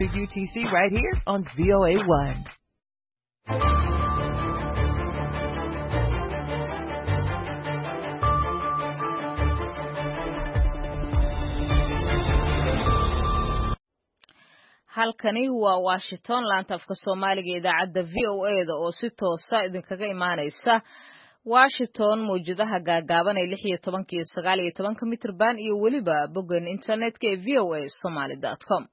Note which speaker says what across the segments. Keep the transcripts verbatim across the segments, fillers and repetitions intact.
Speaker 1: U T C right here on V O A one.
Speaker 2: halkani waa Washington laanta afka Soomaaliga idaacadda V O A da oo si toos ah idinkaga imaanaysa Washington mowjadaha gaagaaban ee lix iyo toban iyo sagaal iyo toban mitir baan iyo waliba boggan internetka ee v o a somali dot com.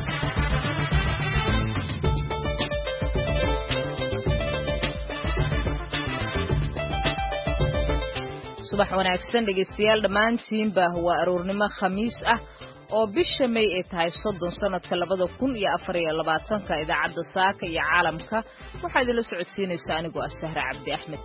Speaker 2: subax wanaagsan dhegeystayaal dhammaantiinba waa aroornimo khamiis ah oo bisha May ay tahay soddon sanadka labada kun iyo afar iyo labaatanka idaacadda saaka iyo caalamka waxaa idinla socodsiinaysaa anigoo ah Sahra Cabdi Axmed.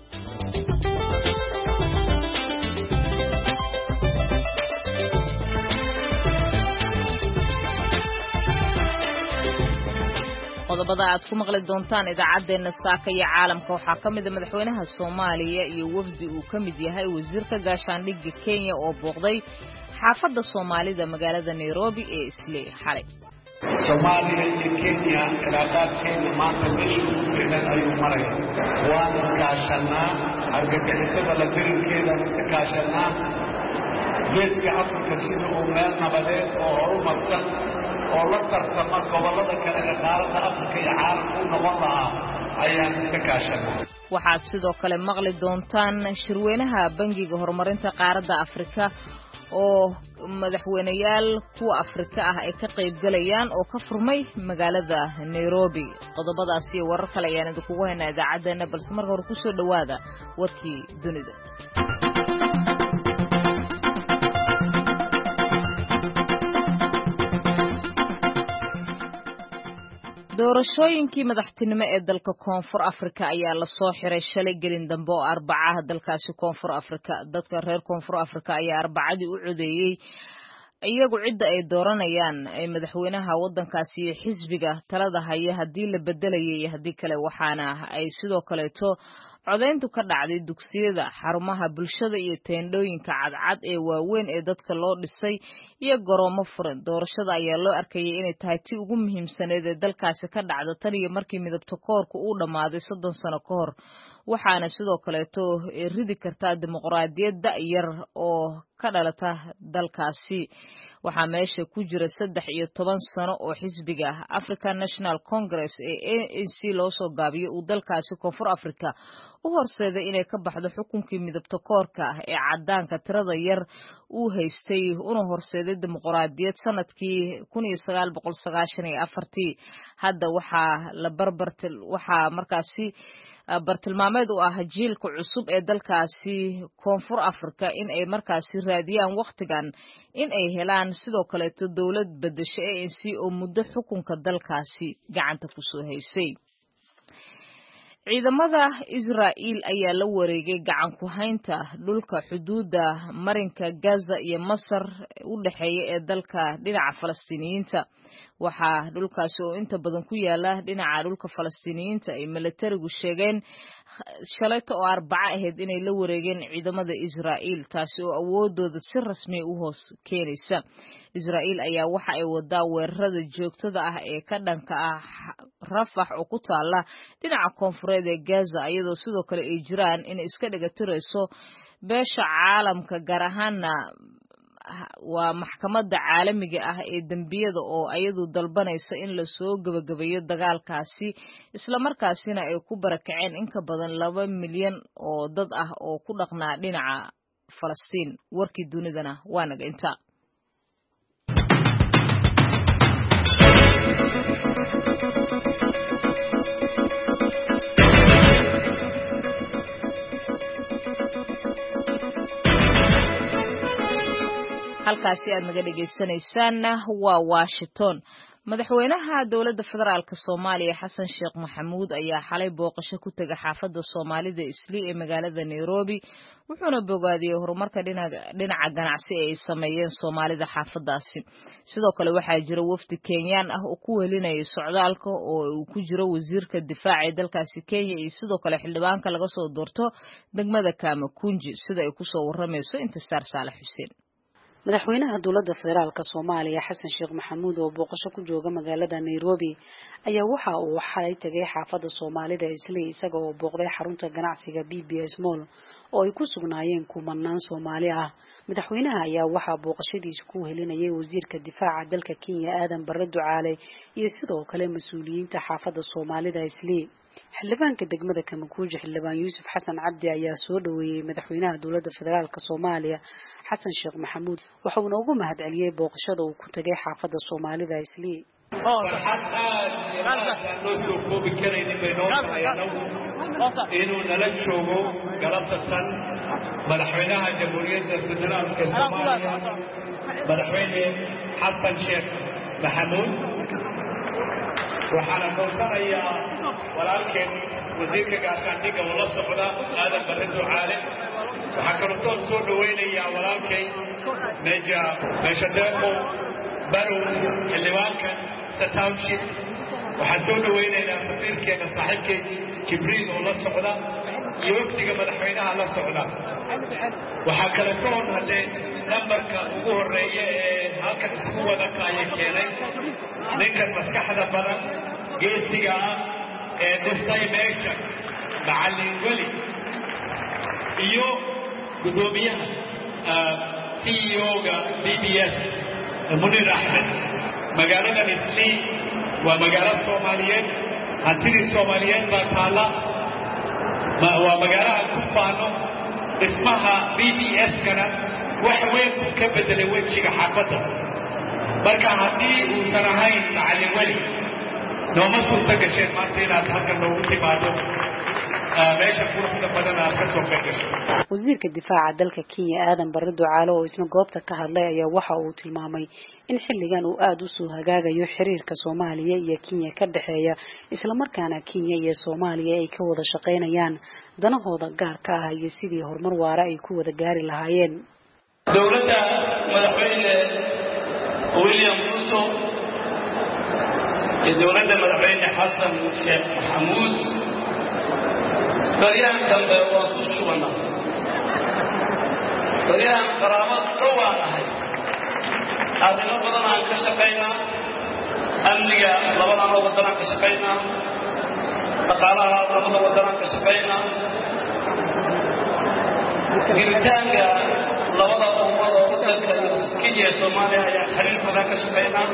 Speaker 2: qodobada aad ku maqli doontaan idaacadeena saaka iyo caalamka waxaa ka mid ah madaxweynaha Soomaaliya iyo wafdi uu ka mid yahay wasiirka gaashaandhigga Kenya oo booqday xaafadda Soomaalida magaalada Nairobi ee Islii xalay.
Speaker 3: Soomaaliya iyo Kenya cilaaqaadkeena maanta meesha ugu fiican ayuu maraya. waan kaashanaa argagixisada la tirinkeeda ka kaashanaa geeska Afrika sida uu meel nabadeed oo horumarsan oo la tartama gobollada kale ee qaaradda Afrika iyo caalamka u noqon lahaa ayaan iska kaashanaa.
Speaker 2: waxaad sidoo kale maqli doontaan shirweynaha bangiga horumarinta qaaradda Afrika oo madaxweynayaal kuwa Afrika ah ay ka qayb galayaan oo ka furmay magaalada Nairobi. qodobadaas iyo warar kale ayaan idinku haynaa idaacadeena balse marka hore ku soo dhawaada warkii dunida. doorashooyinkii madaxtinimo ee dalka Koonfur Afrika ayaa la soo xiray shalay gelin dambe oo Arbacaha dalkaasi Koonfur Afrika. dadka reer Koonfur Afrika ayaa Arbacadii u codeeyay iyagu cidda ay dooranayaan ee madaxweynaha waddankaasi iyo xisbiga talada haya haddii la bedelayay iyo haddii kale waxaana ay sidoo kaleeto codeyntu ka dhacday dugsiyada xarumaha bulshada iyo teendhooyinka cadcad ee waaweyn ee dadka loo dhisay iyo garoomo furan. doorashada ayaa loo arkayay inay tahay tii ugu muhiimsaneed ee dalkaasi ka dhacda tan iyo markii midabta koorku uu dhammaaday soddon sano ka hor waxaana sidoo kaleeto ridi kartaa dimuqraadiyad da'yar oo ka dhalata dalkaasi. waxaa meesha ku jira saddex iyo toban sano oo xisbiga African National Congress ee A N C loo soo gaabiyo uu dalkaasi Koonfur Afrika u horseeday inay ka baxdo xukunkii midabta koorka ee cadaanka tirada yar uu haystay una horseeday dimuqraadiyad sanadkii kun iyo sagaal boqol sagaashan iyo afar. hadda waxaa la barbartil waxaa markaasi bartilmaameed u ah jiilka cusub ee dalkaasi Koonfur Afrika in ay markaasi raadiyaan waqtigan in ay helaan sidoo kale dawlad bedesho A N C oo muddo xukunka dalkaasi gacanta ku soo haysay. ciidamada Israa'iil ayaa la wareegay gacan ku haynta dhulka xuduudda marinka Gaza iyo Masar u dhaxeeya ee dalka dhinaca Falastiiniyiinta. waxaa dhulkaasi oo inta badan ku yaala dhinaca dhulka Falastiiniyiinta ay militarigu sheegeen shalayto oo Arbaca ahayd inay la wareegeen ciidamada Israa'iil taasi oo awoodooda si rasmi u hoos keenaysa. Israa'iil ayaa waxa ay wadaa weerarada joogtada ah ee ka dhanka ah Rafah oo ku taala dhinaca koonfureed ee Gaza iyadoo sidoo kale ay jiraan in iska dhigatirayso beesha caalamka gaar ahaana waa maxkamadda caalamiga ah ee dambiyada oo ayadu dalbanaysa in la soo gabagabeeyo dagaalkaasi isla markaasina ay ku barakaceen in ka badan laba milyan oo dad ah oo ku dhaqnaa dhinaca Falastiin. warkii dunidana waa naga inta. halkaasi aad naga dhagaysanaysaan waa Washington. madaxweynaha dowladda federaalka Soomaaliya Xasan Sheekh Maxamuud ayaa xalay booqasho ku tagay xaafadda Soomaalida Islii ee magaalada Nairobi wuxuuna bogaadiyay horumarka dhinaca ganacsi ee ay sameeyeen Soomaalida xaafadaasi. sidoo kale waxaa jira wafdi Kenyaan ah oo ku welinaya socdaalka oo uu ku jiro wasiirka difaaca ee dalkaasi Kenya iyo sidoo kale xildhibaanka laga soo doorto degmada Kamakunji sida ay ku soo waramayso Intisaar Saalax Xuseen.
Speaker 4: madaxweynaha dowladda federaalka Soomaaliya Xasan Sheekh Maxamuud oo booqasho ku jooga magaalada Nairobi ayaa waxa uu xalay tagay xaafadda Soomaalida Islii isaga oo booqday xarunta ganacsiga B B S Mall oo ay ku sugnaayeen kumanaan Soomaali ah madaxweynaha ayaa waxa booqashadiisa ku helinayay wasiirka difaaca dalka Kenya Aadan Barre Ducaale iyo sidoo kale mas'uuliyiinta xaafadda Soomaalida Islii xildhibaanka degmada Kamakuuji xildhibaan Yuusuf Xasan Cabdi ayaa soo dhaweeyay madaxweynaha dowladda federaalka Soomaaliya Xasan Sheekh Maxamuud waxa uu ugu mahadceliyay booqashada uu ku tagay xaafadda Soomaalida Islii
Speaker 3: inuu nala joogo galabtan madaxweynaha jamhuuriyadda federaalka Soomaaliya madaxweyne Xasan Sheekh Maxamuud waxaana dooranayaa walaalkeen wasiirka gaashaandhigga oo la socda Aadan Barre Ducaale waxaa kaloo soo dhaweynayaa walaalkay meja meesha deeqo barow xildhibaanka Township waxaa soo dhaweynayaa safiirkeena saaxiibkay Jibriil oo la socda iyo waqtiga madaxweynaha la socda waxaa kale oo hadee nambarka ugu horeeya ee halka isku wada kaaya keenay ninka maskaxda badan geesiga ee dhistay meesha macallin weli iyo gudoomiyaha C E O-ga B B S Munir Ahmed magaalada Islii waa magaalo Soomaaliyeed hantidii Soomaaliyeed baa taala waa magaalada ku faano ismaha B B S kana wax weyn ka bedelay wajiga xaafadda marka haddii uu sanahayn macallin weli nooma suurta gashay maanta inaad halkan loogu timaado meesha quruxda badan aad ka soo gashay
Speaker 4: wasiirka difaaca dalka Kenya Aadan Barre Ducaale oo isna goobta ka hadlay ayaa waxa uu tilmaamay in xilligan uu aad u soo hagaagayo xiriirka Soomaaliya iyo Kenya ka dhaxeeya isla markaana Kenya iyo Soomaaliya ay ka wada shaqeynayaan danahooda gaarka ah iyo sidii horumar waara ay ku wada gaari lahaayeen
Speaker 5: dowladda madaxweyne William Ruto iyo dowladda madaxweyne Xasan Sheekh Maxamuud baryahan dambe waa ku shubana baryahan qaraabad dhowaan ahay arrimo badan aan ka shaqaynaa amniga labadan oo waddan aan ka shaqaynaa dhaqaalaha labada waddan aan ka shaqaynaa jiritaanka labada ummad oo waddanka Kenya iyo Soomaaliya ayaa xiriir badan ka shaqaynaa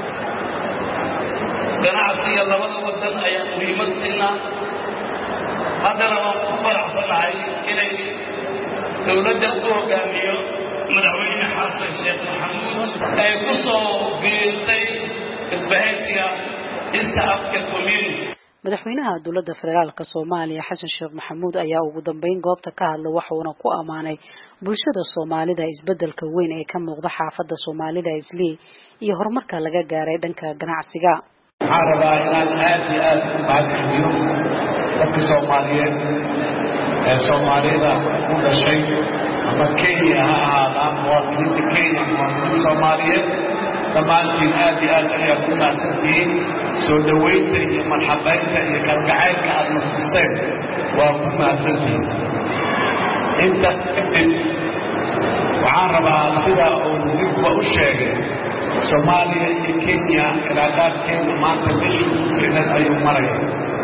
Speaker 5: ganacsiga labada waddan ayaa muhiimad siinaa haddana waan ku faraxsanahay inay dowladda u hogaamiyo madaxweyne Xasan Sheekh Maxamuud ay ku soo biirtay isbahaysiga East African Community
Speaker 4: madaxweynaha dowladda federaalka Soomaaliya Xasan Sheekh Maxamuud ayaa ugu dambeyn goobta ka hadlay waxaana ku amaanay bulshada Soomaalida isbeddelka weyn ee ka muuqda xaafadda Soomaalida Islii iyo horumarka laga gaaray dhanka ganacsiga
Speaker 3: waxaan rabaa inaan aad iyo aad u mahadceliyo dadka Soomaaliyeed ee Soomaalida ku dhashay ama Kenya ha ahaadaan muwaadiniinta Kenya muwaadiniinta Soomaaliyeed dhammaantiin aad iyo aad ayaa ku mahadsantihiin soo dhaweynta iyo marxabaynta iyo kalgacaylka aad nasiseen waa ku mahadsantihiin inta kadib waxaan rabaa sida uu wasiirku u sheegay Soomaaliya iyo Kenya cilaaqaadkeena maanta meesha ugu fiican ayuu maraya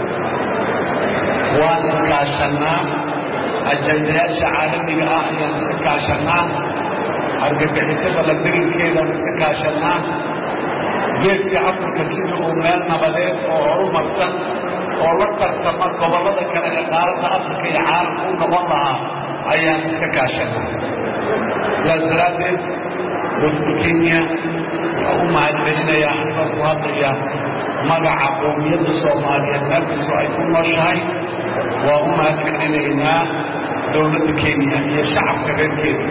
Speaker 3: waan iskaashanaa ajandayaasha caalamiga ah ayaan iska kaashanaa argagixisada la dirinkeeda iska kaashanaa geeska Afrika sida uu meel nabadeed oo horumarsan oo la tartama gobollada kale ee qaaradda Afrika iyo caalamka u noqon lahaa ayaan iska kaashanaa sidaas daraaddeed dadka Kenya u mahadcelinayaa anigoo ku hadlaya magaca qowmiyadda Soomaaliyeed meel kastoo ay ku nooshahay waa u mahadcelinaynaa dowladda Kenya iyo shacabka reer Kenya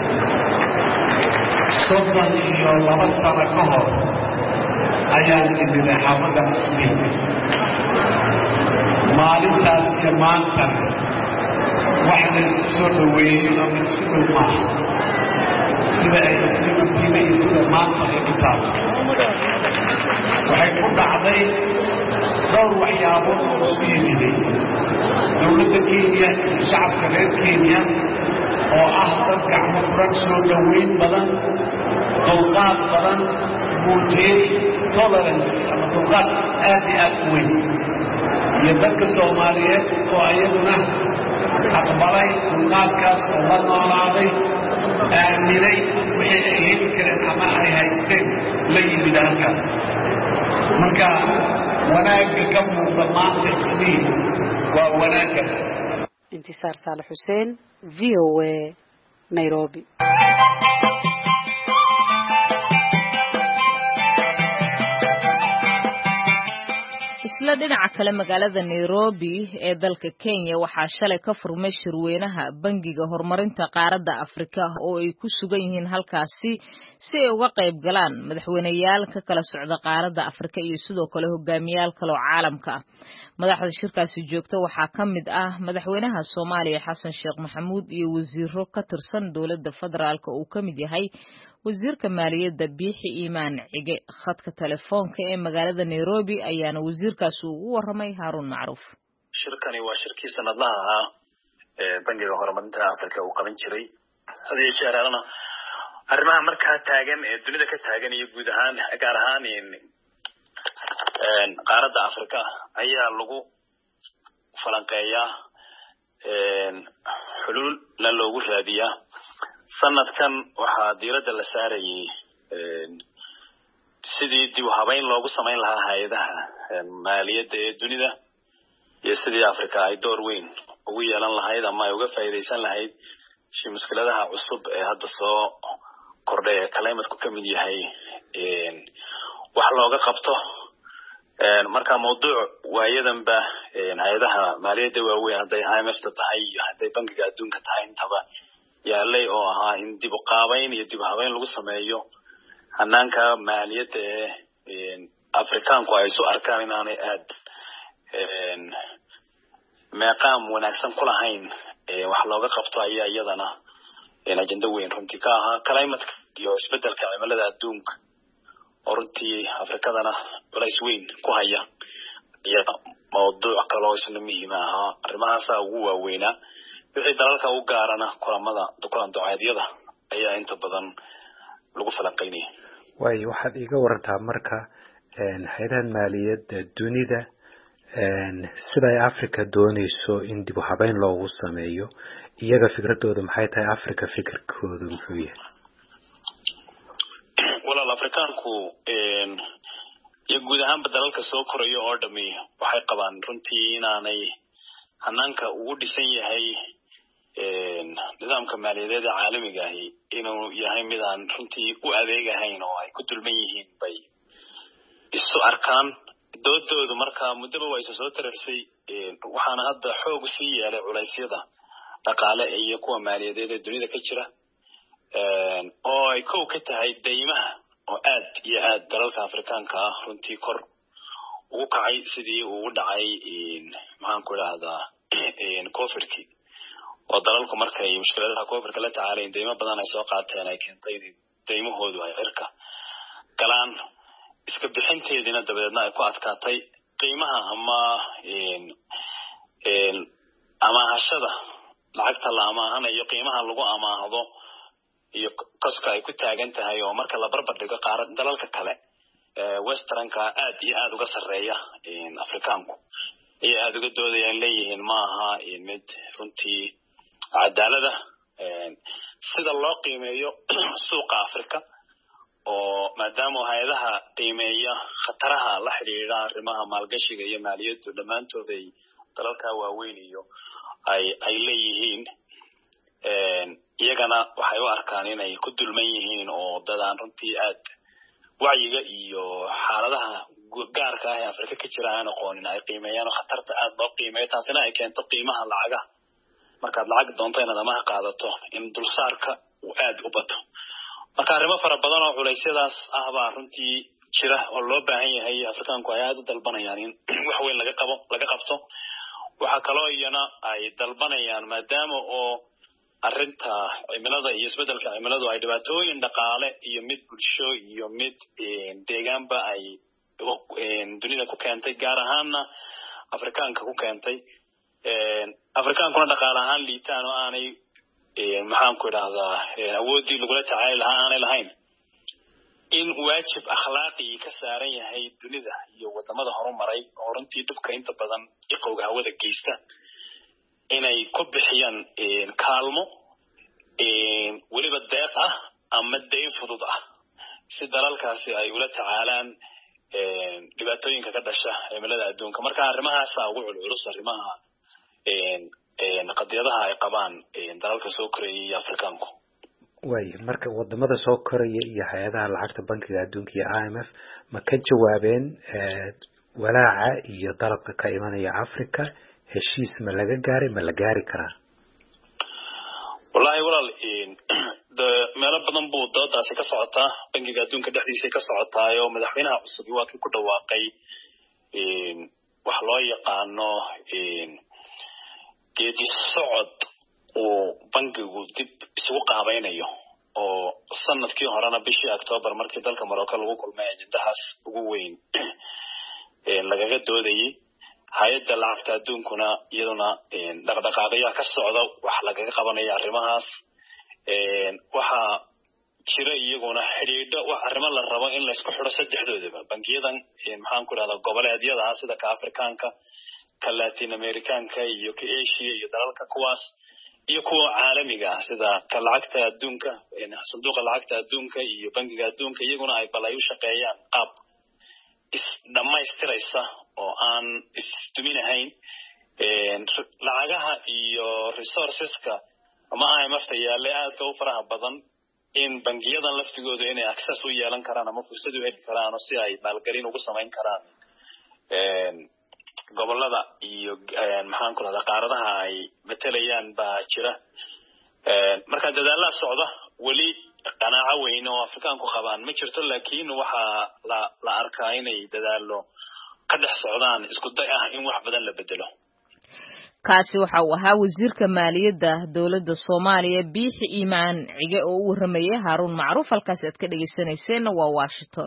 Speaker 3: soddon iyo laba sano ka hor ayaan idinay xaafadda Islii maalintaas iyo maanta wax la isku soo dhaweeyey ama isku dhow maaha sida ay isku tiimay sida maanta ay ku taalo waxay ku dhacday dhowr waxyaabood oo isku yimiday dowladda Kenya iyo shacabka reer Kenya oo ah dad gacmo furan soo dhaweyn badan dulqaad badan muujiyey tolerance ama dulqaad aad iyo aad u weyn iyo dadka Soomaaliyeed oo ayaguna aqbalay dulqaadkaas oo la noolaaday aaminay wixii ay heli kareen ama ay haysteen la yimid halkaas marka wanaagga ka muuqda maanta isniin waa wanaaggaas.
Speaker 4: Intisaar Saalax Xuseen, V O A, Nairobi.
Speaker 2: isla dhinaca kale magaalada Nairobi ee dalka Kenya waxaa shalay ka furmay shirweynaha bangiga horumarinta qaaradda Afrika oo ay ku sugan yihiin halkaasi si ay uga qayb galaan madaxweynayaal ka kala socda qaaradda Afrika iyo sidoo kale hogaamiyayaal kale oo caalamka ah. madaxda shirkaasi joogta waxaa ka mid ah madaxweynaha Soomaaliya Xasan Sheekh Maxamuud iyo wasiiro ka tirsan dowladda federaalka oo ka mid yahay wasiirka maaliyadda Biixi Iimaan Cige. khadka telefoonka ee magaalada Nairobi ayaana wasiirkaas ugu waramay Haarun Macruuf.
Speaker 6: shirkani waa shirkii sanadlaha ah ee bangiga horumarinta Afrika uu qaban jiray hadii jeerana arrimaha markaa taagan ee dunida ka taagan iyo guud ahaan gaar ahaan in qaaradda Afrika ayaa lagu falanqeeyaa xulul la loogu raadiyaa. sanadkan waxaa diiradda la saarayay sidii dib u habeyn loogu samayn lahaa hay'adaha maaliyadda ee dunida iyo sidii Afrika ay door weyn ugu yeelan lahayd ama ay uga faa'iideysan lahayd si mushkiladaha cusub ee hadda soo kordhay ee climate-ku ka mid yahay wax looga qabto. marka mawduuc waayadanba hay'adaha maaliyadda waaweyn hadday I M F tahay iyo hadday bangiga adduunka tahay intaba yaalay oo ahaa in dib u qaabayn iyo dib u habeyn lagu sameeyo hanaanka maaliyadda ee Afrikaanku ay soo arkaan inaanay aad meeqaam wanaagsan ku lahayn wax looga qabto ayaa iyadana ajenda weyn runtii ka ahaa climate iyo isbedelka cimilada adduunka oo runtii Afrikadana culays weyn ku haya iyo mawduuc kale oo isna muhiim ah arrimahaas ugu waaweynaa wixii dalalka u gaarana kulamada kulan ducaadiyada ayaa inta badan lagu falanqeynay.
Speaker 7: way waxaad iga warantaa marka hay'adaha maaliyadda dunida sida ay Afrika doonayso in dib u habeyn loogu sameeyo iyaga fikradooda maxay tahay Afrika fikirkooda muxuu yahay?
Speaker 6: walaal Afrikaanku iyo guud ahaan dalalka soo korayo oo dhami waxay qabaan runtii inaanay hanaanka ugu dhisan yahay nidaamka maaliyadeed ee caalamiga ah inuu yahay mid aan runtii u adeegahayn oo ay ku dulman yihiin bay isu arkaan. doodoodu marka muddaba way soo tareysay waxaana hadda xoog sii yeelay culeysyada dhaqaale iyo kuwa maaliyadeed ee dunida ka jira oo ay kow ka tahay deymaha oo aad iyo aad dalalka Afrikaanka ah runtii kor ugu kacay sidii uu u dhacay maxaan ku raahdaa koonfurkii oo dalalku markay mushkiladaha koonfurka la tacaaleen deymo badan ay soo qaateen ay keentay deymahoodu ay cirka galaan iska bixinteedina dabadeedna ay ku adkaatay qiimaha ama amaahashada lacagta la amaahanayo qiimaha lagu amaahdo iyo koska ay ku taagan tahay oo marka la barbar dhigo qaarad dalalka kale westernka aad iyo aad uga sareeya Afrikaanku iyo aad uga doodayaan leeyihiin maaha mid runtii cadaalada sida loo qiimeeyo suuqa Afrika oo maadaama hay'adaha qiimeeya khataraha la xiriira arrimaha maalgashiga iyo maaliyadda dhamaantood ay dalalka waaweyn iyo ay ay leeyihiin iyagana waxay u arkaan inay ku dulman yihiin oo dadaan runtii aad wacyiga iyo xaaladaha gaarka ah ee Afrika ka jira aan aqoonin ay qiimeeyaan khatarta aad loo qiimeeyo taasina ay keento qiimaha lacaga markaad lacag doonto inaad amaah qaadato in dulsaarka uu aad u bato. marka arrimo fara badan oo culeysyadaas ah baa runtii jira oo loo baahan yahay Afrikaanku ay aad u dalbanayaan in wax weyn laga qabo laga qabto. waxa kaloo iyana ay dalbanayaan maadaama oo arrinta cimilada iyo isbedelka cimiladu ay dhibaatooyin dhaqaale iyo mid bulsho iyo mid deegaanba ay dunida ku keentay gaar ahaanna Afrikaanka ku keentay Afrikaankuna dhaqaale ahaan liitaan oo aanay maxaan ku idhaahdaa awoodii lagula tacaali lahaa aanay lahayn in waajib akhlaaqi ka saaran yahay dunida iyo wadamada horumaray oo runtii dhibka inta badan iqowga hawada geysta inay ku bixiyaan kaalmo weliba deeq ah ama dayn fudud ah si dalalkaasi ay ula tacaalaan dhibaatooyinka ka dhasha cimilada adduunka marka arrimahaas ugu culculus arrimaha qadiyadaha ay qabaan dalalka soo koraya iyo Afrikaanku
Speaker 7: way marka wadamada soo koraya iyo hay'adaha lacagta bankiga adduunka iyo I M F ma ka jawaabeen walaaca iyo dalabka ka imanaya Afrika heshiis ma laga gaaray ma la gaari karaa
Speaker 6: wallahi walaal de meelo badan buu doodaasi ka socotaa bankiga adduunka dhexdiisa ka socotaayo madaxweynaha cusub waa ku dhawaaqay wax loo yaqaano geedi socod oo bankigu dib isugu qaabaynayo oo sanadkii horena bishii October markii dalka Morocco lagu kulmay ajandahaas ugu weyn ee lagaga doodayay hay'adda lacagta adduunkuna iyaduna dhaqdhaqaaqyo ka socda wax lagaga qabanayo arrimahaas waxa jira iyaguna xiriidho wax arrimo la rabo in la isku xiro saddexdoodaba bankiyadan maxaan ku raadaa goboleedyada sida ka Afrikaanka ka Latin Americanka iyo ka Asia iyo dalalka kuwaas iyo kuwa caalamiga sida ka lacagta adduunka sanduuqa lacagta adduunka iyo bankiga adduunka iyaguna ay balay u shaqeeyaan qaab is dhamaystiraysa oo aan isduminahayn lacagaha iyo resourceska ama I M F yaale aad ka u faraha badan in bankiyadan laftigooda inay access u yeelan karaan ama fursad u heli karaan si ay maalgelin ugu samayn karaan gobolada iyo maxaan ku radaa qaaradaha ay matalayaan baa jira marka dadaallada socda wali qanaaco weyn oo Afrikaanku qabaan ma jirto laakiin waxa la la arkaa inay dadaalo ka dhex socdaan isku day ah in wax badan la bedelo
Speaker 2: kaasi waxa uu ahaa wasiirka maaliyadda dawladda Soomaaliya Biixi Iimaan Cige oo u waramayay Haruun Macruuf halkaas aad ka dhageysanayseen waa Washington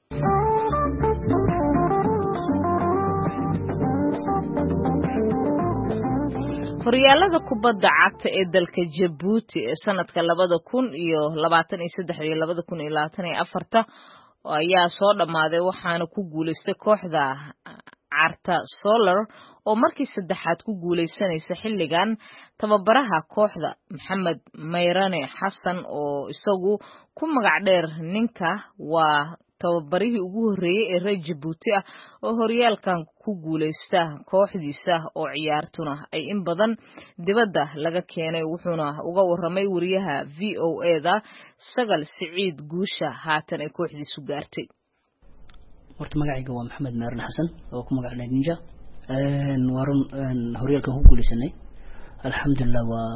Speaker 2: horyaalada kubadda cagta ee dalka Djibouti ee sanadka labada kun iyo labaatan iyo saddex iyo labada kun iyo labaatan iyo afar ayaa soo dhamaaday waxaana ku guuleystay kooxda Carta Solar oo markii saddexaad ku guuleysanaysa xilligan tababaraha kooxda Maxamed Mayrane Xasan oo isagu ku magac dheer ninka waa tababarihii ugu horeeyay ee reer Djibouti ah oo horyaalkan ku guuleysta kooxdiisa oo ciyaartuna ay in badan dibadda laga keenay wuxuuna uga waramay wariyaha V O A da Sagal Siciid Guusha haatan ay kooxdiisu gaartay
Speaker 8: horta magacayga waa Maxamed Mayrane Xasan oo ku magac dheer Ninja een waran horyaalkan ku guuleysanay alxamdulillah waa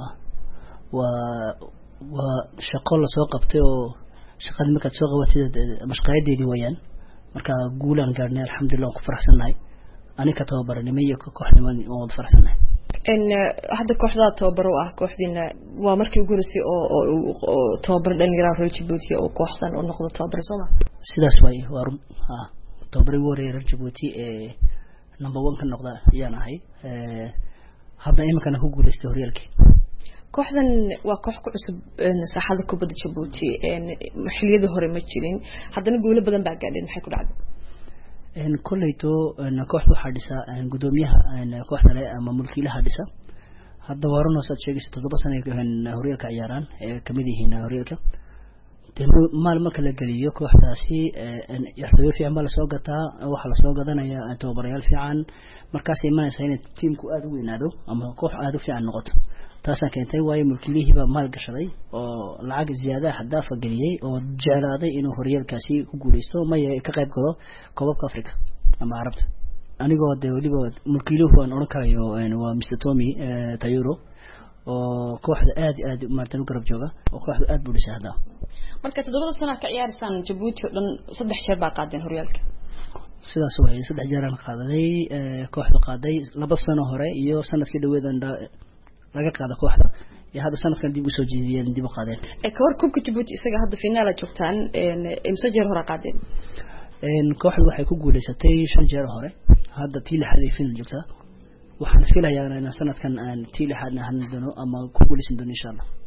Speaker 8: waa waa shaqo la soo qabtay oo shaqada markaad soo qabatay mashqayadeedii wayaan marka guulan gaarnay alxamdulillah ku faraxsanahay aniga tababarnimay iyo kooxnimo oo faraxsanahay
Speaker 9: in hadda kooxda tababaro ah kooxdina waa markii ugu horeysay oo oo tababar dhalinyarada reer Djibouti oo kooxdan oo noqdo tababar Soomaa
Speaker 8: sidaas way waa ha tababar reer Djibouti ee number one ka noqda ayaan ahay ee hadda imikana ku guuleystay horyaalkii
Speaker 9: kooxdan waa koox ku cusub saaxada kubadda Djibouti een xilliyada hore ma jirin haddana guulo badan baa gaadhay maxay ku dhacday
Speaker 8: een kullayto kooxdu waxa dhisa gudoomiyaha kooxda leh ama mulkiilaha dhisa hadda warano soo sheegay toddoba sano ee horyaalka ciyaaraan ee kamid yihiin horyaalka maal marka la galiyo kooxdaasi ee yartooyo fiican baa la soo gataa waxa la soo gadanaya tababarayaal fiican markaas ay imanaysaa in teamku aad u weynaado ama koox aad u fiican noqoto taasaan keentay waayo mulkiilihiiba maal gashaday oo lacag ziyaada xadaaf galiyay oo jeclaaday inuu horyaalkaasi ku guuleysto ma ka qayb galo koobabka Afrika ama Carabta anigoo de waliba mulkiiluhu aan oran karayo waa mister Tommy Tayuro oo kooxda aad aad martan garab jooga oo kooxda aad buu dhisahdaa
Speaker 9: marka toddoba sano ka ciyaarsan Djibouti oo dhan saddex jeer baa qaadeen horyaalka
Speaker 8: sidaas way saddex jeer aan qaaday kooxda qaaday laba sano hore iyo sanadkii dhaweedan laga qaada kooxda iyo hada sanadkan dib u soo jeediyeen dib u qaadeen
Speaker 9: ee ka hor kubka Djibouti isaga hadda finaal joogtaan een imsa jeer hore qaadeen
Speaker 8: een kooxdu waxay ku guuleysatay shan jeer hore hadda tii lixaad ay finaal joogtaa waxaan filayaa in sanadkan aan tii lixaadna han doono ama ku guuleysan doono insha Allah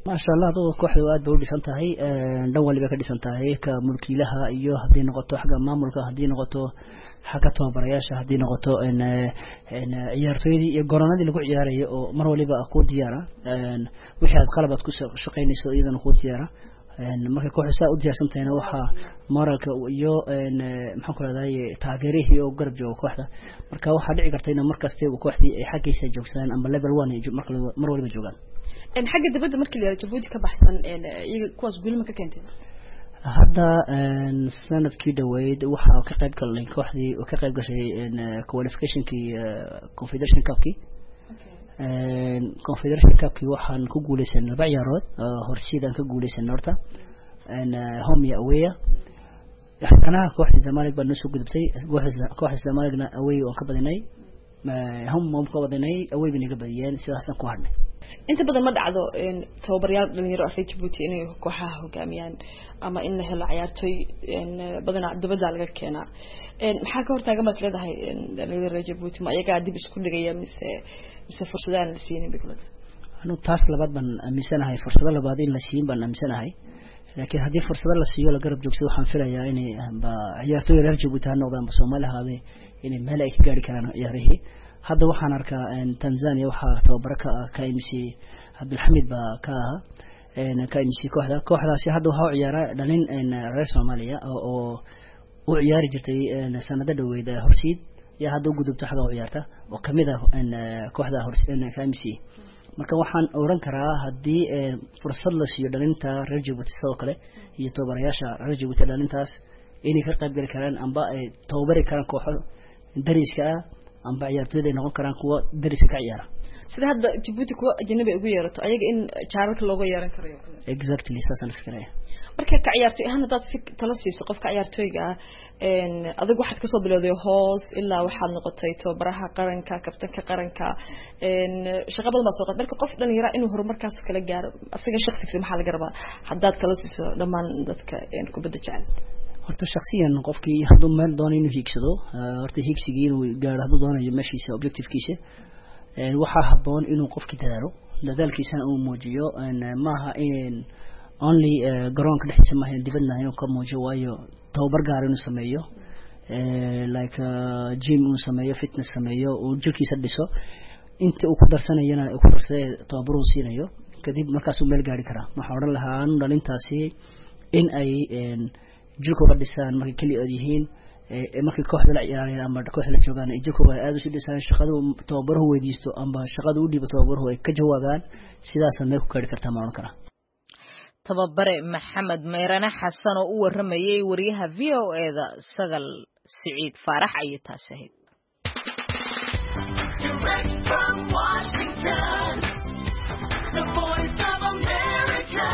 Speaker 8: ما شاء الله هذا كوحد واد بودي سنتهاي دول اللي بكدي سنتهاي كملكي لها أيوه هدي نقطة حاجة ما ملكها هدي نقطة حكتها برياشة هدي نقطة إن إن عيارتي يقارنوا دي لقوا عياري مرة اللي بقى قود ديارة وحيد قلبت كوس شقيني سو إذا نقود ديارة إن مرة كوحد ساعود ديار سنتين وحى مرة كيو إن محكور هذا تاجره يو قرب جو كوحدة مرة واحد عقرتين مركز تي وكوحدي حكي سجوكسان أما ليفل وان يجو مرة مرة اللي بجوجان
Speaker 9: إن حاجة دبده مركل يا جبودي كبحثن إن يكواس قول ما كنت
Speaker 8: هذا سنة كده ويد وحى كقرب كلين كوحدي وكقرب شيء إن كواليفيكيشن كي كونفدريشن كاب كي كونفدريشن كاب كي وحى نكوجولي سن بعيارات هرسيدا كوجولي سن نورتا إن هم يأوية أنا كوحدي زمالك بالنسبة قدبتي كوحدي كوحدي زمالكنا أوي وكبدناي هم هم كبدناي أوي بنقبليان سياسة كوهرنا
Speaker 9: أنت بدل ما دعذو إن توبريال اللي يروح في جيبوتي إنه كوحاه وكاميان أما إنه العيارتي إن بدنا دبز على كنا إن حكوا ارتاق مسألة هاي إن اللي يروح جيبوتي ما يقعد بس كل جيا مس مس فرصة للسين بيقولون
Speaker 8: أنا تاس لبعض من مسنا هاي فرصة لبعضين للسين بنا مسنا هاي لكن هذه فرصة للسيو لقرب جوكسو حنفرة يعني بعيارتي يروح جيبوتي هالنظام بسومالها هذه يعني ملاك قاري كان ياريه هذا وحنا نركا إن تنزانيا وحا توبركا كايمسي عبد الحميد بكاها إن كايمسي كوحدة كوحدة سي هذا هو عيارة لين إن رئيس سوماليا أو أو وعيار جرتي إن سنة دويدا هرسيد يا هذا وجود بتاعه وعيارته وكمذا إن كوحدة هرسيد إن كايمسي مركا وحن أوران كرا هدي فرصة لسيو لين تا رجع بتسوقله هي توبرياشا رجع بتلين تاس إني كقد بالكلام أم بقى توبري كلام كوحد دريس كا أم بعيارتوده نقول كران قوة درس كعيارة.
Speaker 9: سيد هذا جيبوتي قوة جنبي أقويرت أيق إن شعرك اللوجو يارن كريم.
Speaker 8: Exactly ساسا الفكرة.
Speaker 9: مركز كعيارتي هنا ضد فك تلصي سقف كعيارتي جا إن أذق واحد كسب بلادي هوس إلا واحد نقطتين براها قرن كا كابتن كقرن كا إن شغل المسوقات مركز قف لأن يرى إنه هو مركز كلا جار أصلا الشخص في محل جربا حداد تلصي لما ضد ك إن كبد جعل.
Speaker 8: horta shakhsiyan qofkii haduu meel doonay inuu hiigsado horta hiigsigiin uu gaar haduu doonayo meeshiisa objectivekiisa ee waxa haboon inuu qofkii dadaalo dadaalkiisa uu muujiyo maaha in only garoonka dhexdiisa maaha dibadna inuu ka muujiyo waayo tababar gaar inuu sameeyo ee like gym uu sameeyo fitness sameeyo uu jirkiisa dhiso inta uu ku darsanayna uu ku darsaday tababar uu siinayo kadib markaas uu meel gaari kara waxa oran lahaa anu dhalintaasi in ay jirku ka dhisaan markay kali yihiin ee markay kooxda la ciyaarayaan ama kooxda la joogaan ee jirku aad u sii dhisaan shaqadu tababaruhu weydiisto ama shaqadu u dhiibo tababaruhu ay ka jawaabaan sidaas meel ku kari kartaa ma oran kara
Speaker 2: tababare maxamed meerana xasan oo u waramayay wariyaha V O A da sagal Saciid Faarax ay taasay Direct from Washington the voice of America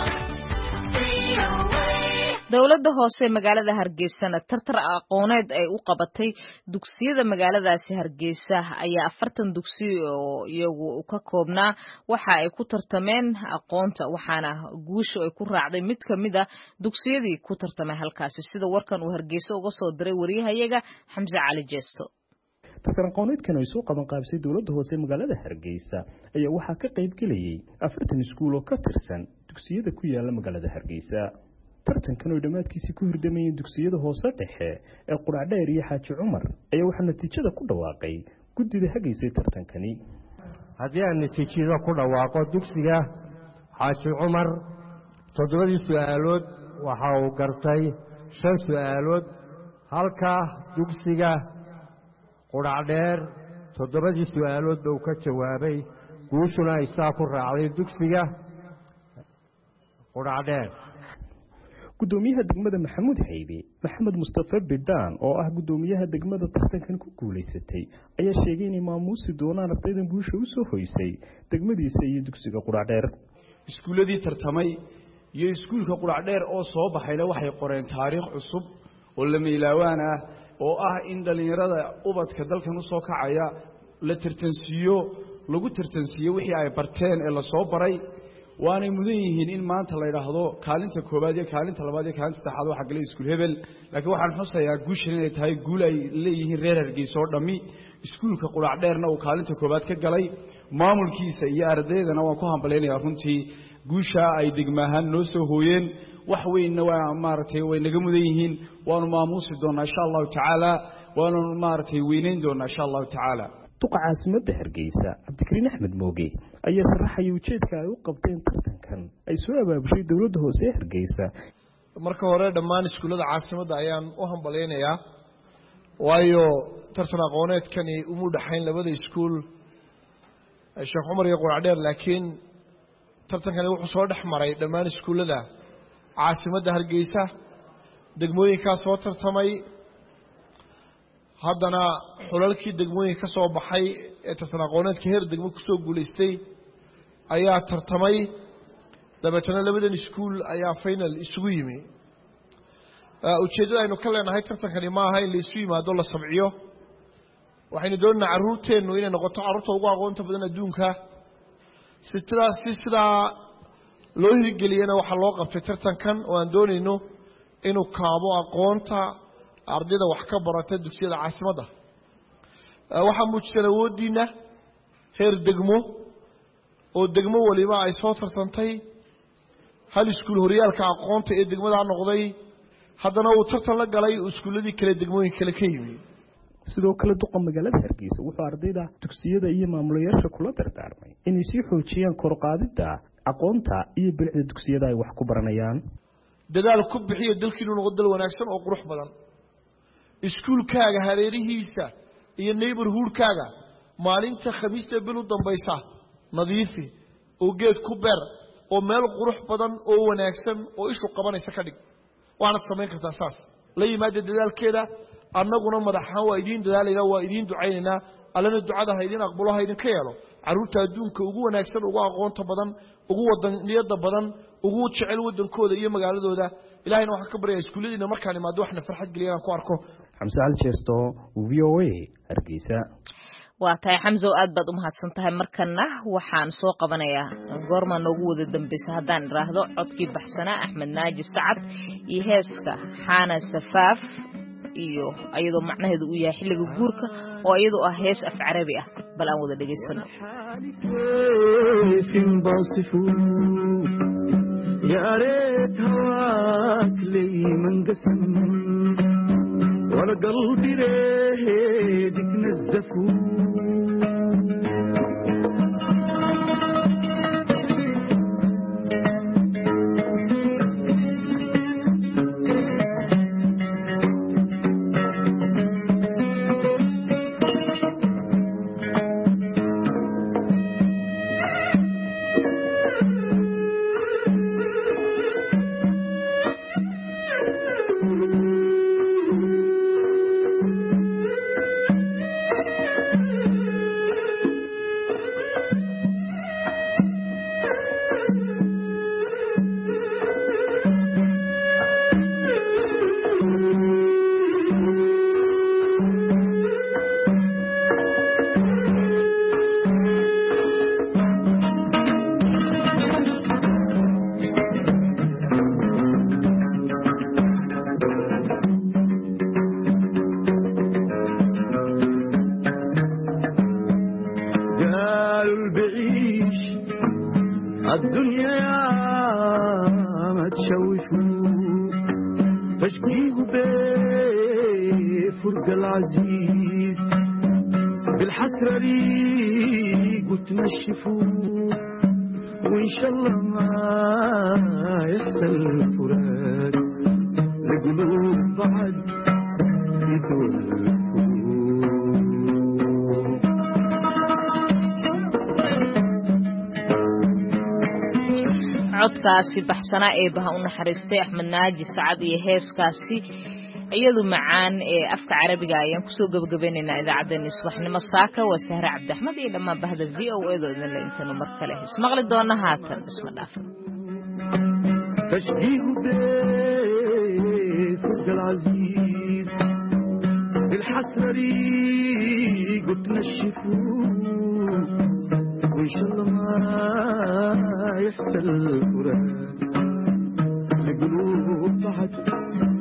Speaker 2: dawladda hoose magaalada Hargeysa tartar aqooneed ay u qabatay dugsiyada magaaladaasi Hargeysa ayaa afartan dugsi oo iyagu ka koobnaa waxa ay ku tartameen aqoonta waxaana guusho ay ku raacday mid kamid ah dugsiyadii ku tartamay halkaasi sida warkan uu Hargeysa uga soo diray wariyahayaga Xamse Cali Jeesto
Speaker 10: tartan aqooneedkan ay soo qaban qaabsay dawladda hoose magaalada Hargeysa ayaa waxa ka qayb galay afartan iskuul oo ka tirsan dugsiyada ku yaala magaalada Hargeysa tartankan oo dhamaadkiisa ku hurdamay dugsiyada hoose dhexe ee Quraacdheer iyo Xaaji Cumar ayaa waxa natiijada ku dhawaaqay guddiga hageysay tartankani
Speaker 11: haddii aan natiijada ku dhawaaqo dugsiga Xaaji Cumar toddobadii su'aalood waxa uu gartay shan su'aalood halka dugsiga Quraacdheer toddobadii su'aalood uu ka jawaabay guushuna ay saa ku raacday dugsiga Quraacdheer
Speaker 10: gudoomiyaha degmada Maxamuud Haybe Maxamed Mustafa Bidaan oo ah gudoomiyaha degmada tartankan ku guuleysatay ayaa sheegay in maamuusi doonaan ardaydan guusha u soo hoysay degmadiisa iyo dugsiga Quraacdheer
Speaker 12: iskuuladii tartamay iyo iskuulka Quraacdheer oo soo baxayna waxay qoreen taariikh cusub oo la miilaawaan ah oo ah in dhalinyarada ubadka dalkan u soo kacaya la tartansiyo lagu tartansiyo wixii ay barteen ee la soo baray waana mudan yihiin in maanta la yiraahdo kaalinta koobaad iyo kaalinta labaad iyo kaalinta saddexaad waxa galay iskuul hebel laakiin waxaan xusayaa guushan inay tahay guul ay leeyihiin reer Hargeysa oo dhami iskuulka Quraacdheerna uu kaalinta koobaad ka galay maamulkiisa iyo ardaydana waan ku hambaleynayaa runtii guusha ay degmaahan noo soo hooyeen wax weynna waa maartay way naga mudan yihiin waanu maamuusi doonaa insha Allah taala waanu maartay weynayn doonaa insha Allah taala
Speaker 10: duqa caasimadda Hargeysa Cabdikariin Axmed Mooge ayaa sharaxay ujeedka ay u qabteen tartankan ay soo abaabushay dawladda hoose Hargeysa
Speaker 13: marka hore dhammaan iskuulada caasimadda ayaan u hambaleynayaa waayo tartan aqooneedkani umu dhaxayn labada iskuul Sheekh Umar iyo Quraadheer laakiin tartankani wuxuu soo dhex maray dhammaan iskuulada caasimadda Hargeysa degmooyinka soo tartamay haddana xulalkii degmooyinka ka soo baxay ee tartan aqooneedka heer degmo ku soo guuleystay ayaa tartamay dabeetana labadan iskuul ayaa final isugu yimi ujeedada aynu ka leenahay tartankani ma aha in la isu yimaado la sabciyo waxaynu doonaynaa carruurteennu inay noqoto carruurta ugu aqoonta badan adduunka si sidaas si sidaa loo hirgeliyana waxaa loo qabtay tartankan oo aan doonayno inuu kaabo aqoonta ardayda wax ka barata dugsiyada caasimadda waxaa muujisan awooddiina heer degmo oo degmo waliba ay soo tartantay hal iskuul horyaalka aqoonta ee degmada noqday haddana uu tartan la galay iskuuladii kale degmooyin kale ka yimi
Speaker 10: sidoo kale duqa magaalada Hargeysa wuxuu ardayda dugsiyada iyo maamulayaasha kula dardaarmay inay sii xoojiyaan kor u qaadida aqoonta iyo bilicda dugsiyada ay wax ku baranayaan
Speaker 13: dadaal ku bixiyo dalkiinu noqdo dal wanaagsan oo qurux badan iskuulkaaga hareerihiisa iyo neighborhoodkaaga maalinta khamiista bil u dambaysa nadiifi oo geed ku beer oo meel qurux badan oo wanaagsan oo ishu qabanaysa ka dhig waana sameyn kartaa saas la yimaada dadaalkeeda annaguna madaxaan waa idin dadaalayna waa idin ducaynayna allana ducada ha idin aqbalo ha idin ka yeelo carruurta adduunka ugu wanaagsan ugu aqoonta badan ugu wadaniyada badan ugu jecel wadankooda iyo magaaladooda ilaahayna waxa ka baryaa iskuuladina markaan imaado waxna farxad geliyaan ku arko
Speaker 10: Xamse Aljeesto V O A Hargeysa
Speaker 2: waa tahay Xamso aad baad u mahadsan tahay markana waxaan soo qabanayaa goorma noogu wada dambaysa haddaan iraahdo codkii baxsanaa Axmed Naaji Sacad iyo heeska Xana Safaaf iyo ayadoo macnaheedu uu yahay xilliga guurka oo ayadoo ah hees af carabi ah bal aan wada dhageysano
Speaker 14: يا ريت هواك لي منقسم ولا قلبي ريدك نزفو الدنيا ما تشوفوا فاشقيه بفرق العزيز بالحسرة ريق وتنشفوا وإن شاء الله ما يحصل فراق لقلوب بعد يتولفوا
Speaker 2: codkaasi baxsanaa ee baha u naxariistay Axmed Naaji Sacad iyo heeskaasi iyadu macaan ee afka carabiga ayaan ku soo gabagabeynayna idaacadda Subaxnimo Saaka waa Sahra Cabdi Axmed iyo dhammaan bahda V O A doodan la intaanu mar kale ismaqli doona haatan isma dhaafin
Speaker 14: تشبيه بفرق العزيز بالحسرة ريق وتنشفوا وإن شاء الله ما يحصل فراق لقلوب بعد